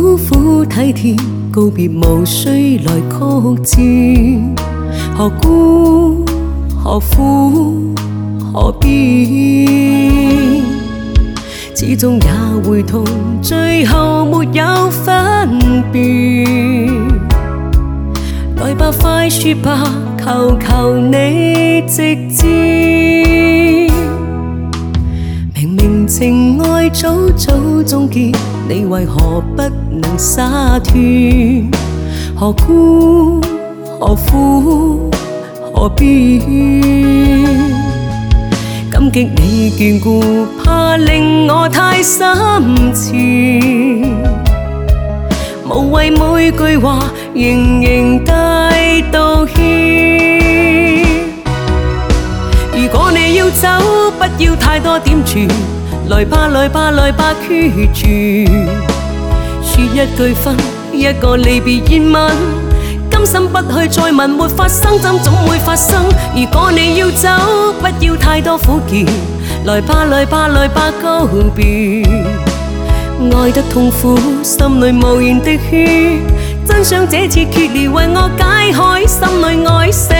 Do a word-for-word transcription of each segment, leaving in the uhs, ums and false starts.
苦苦體貼，告別無需來曲折，何故何苦何必？始終也會痛，最後沒有分別。來吧，快說吧，求求你直接。明明情愛早早終結，你為何不能灑脫？何故何苦何必？感激你眷顧，怕令我太心切。無謂每句話仍仍帶道歉。如果你要走，不要太多點綴。來吧來吧來吧決絕，說一句分，一個離別熱吻。甘心不去再問，沒發生怎總會發生。如果你要走，不要太多苦澀。來吧來吧來吧告別，愛得痛苦，心裏無言的血。真想這次決裂為我解開心裏愛死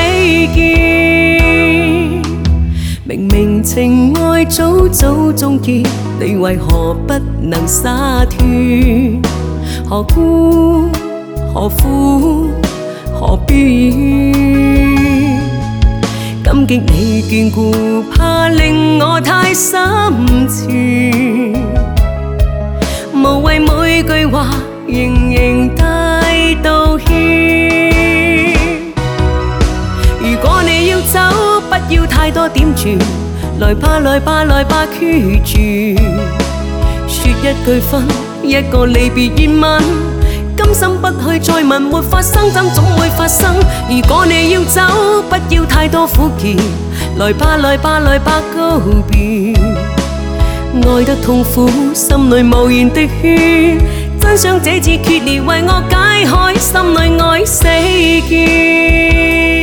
結。明明情愛早早終結，你為何不能灑脫？何故何苦何必？感激你眷顧，怕令我太心切。無謂每句話仍仍帶道歉。如果你要走，不要太多點綴。來吧來吧來吧決絕，說一句分，一個離別熱吻。甘心不去再問，沒發生怎總會發生。如果你要走，不要太多苦澀。來吧來吧來吧告別，愛得痛苦，心裏無言的血。真想這次決裂為我解開心裏愛死結。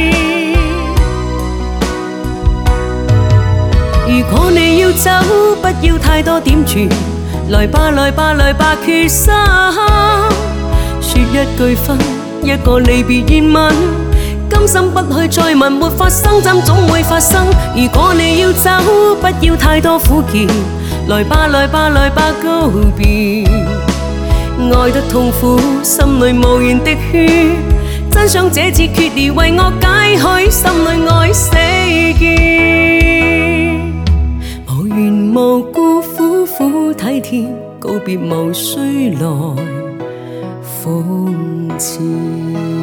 如果你要走，不要太多點綴。來吧來吧來吧決心，說一句分，一個離別熱吻。甘心不去再問，沒發生怎總會發生。如果你要走，不要太多苦澀。來吧來吧來吧告別，愛得痛苦，心裏無言的血。真想這次決裂為我解開心裏愛死結。無緣無故苦苦體貼，告別無需來諷刺。